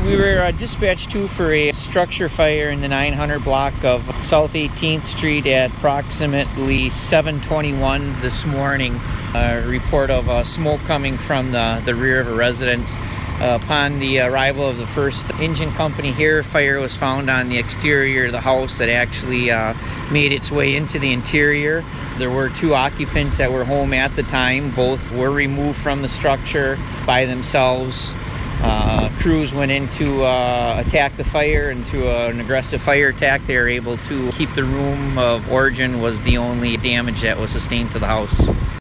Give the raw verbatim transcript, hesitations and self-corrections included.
We were uh, dispatched to for a structure fire in the nine hundred block of South eighteenth Street at approximately seven twenty-one this morning. A report of uh, smoke coming from the, the rear of a residence. Uh, upon the arrival of the first engine company here, fire was found on the exterior of the house that actually uh, made its way into the interior. There were two occupants that were home at the time. Both were removed from the structure by themselves. Uh, crews went in to uh, attack the fire, and through uh, an aggressive fire attack, they were able to keep the room of origin was the only damage that was sustained to the house.